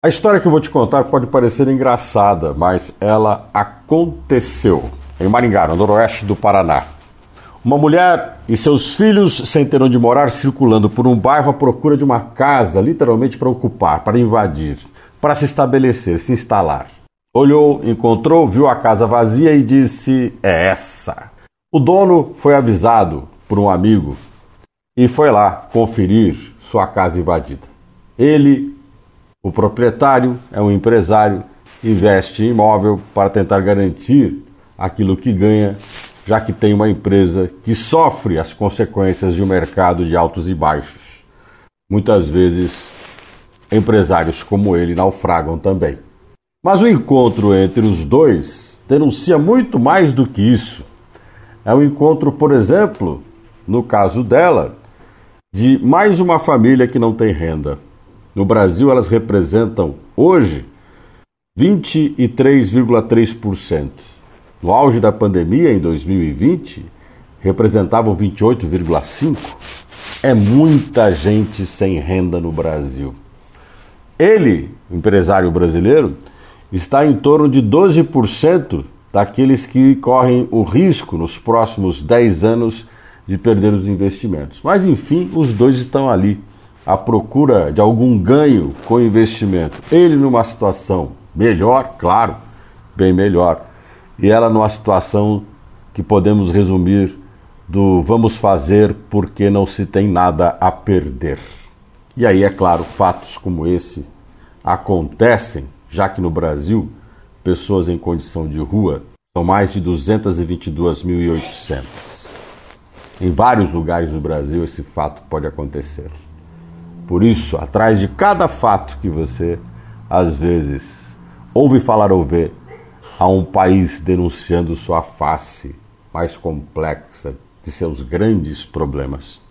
A história que eu vou te contar pode parecer engraçada, mas ela aconteceu em Maringá, no noroeste do Paraná. Uma mulher e seus filhos, sem ter onde morar, circulando por um bairro à procura de uma casa, literalmente para ocupar, para invadir, para se estabelecer, se instalar. Olhou, encontrou, viu a casa vazia e disse: é essa. O dono foi avisado por um amigo e foi lá conferir sua casa invadida. Ele, o proprietário, é um empresário, investe em imóvel para tentar garantir aquilo que ganha, já que tem uma empresa que sofre as consequências de um mercado de altos e baixos. Muitas vezes, empresários como ele naufragam também. Mas o encontro entre os dois denuncia muito mais do que isso. É um encontro, por exemplo, no caso dela, de mais uma família que não tem renda. No Brasil, elas representam, hoje, 23,3%. No auge da pandemia, em 2020, representavam 28,5%. É muita gente sem renda no Brasil. Ele, o empresário brasileiro, está em torno de 12% daqueles que correm o risco nos próximos 10 anos de perder os investimentos. Mas, enfim, os dois estão ali à procura de algum ganho com o investimento. Ele numa situação melhor, claro, bem melhor, e ela numa situação que podemos resumir do vamos fazer porque não se tem nada a perder. E aí, é claro, fatos como esse acontecem, já que no Brasil, pessoas em condição de rua são mais de 222.800. Em vários lugares do Brasil esse fato pode acontecer. Por isso, atrás de cada fato que você, às vezes, ouve falar ou vê, há um país denunciando sua face mais complexa de seus grandes problemas.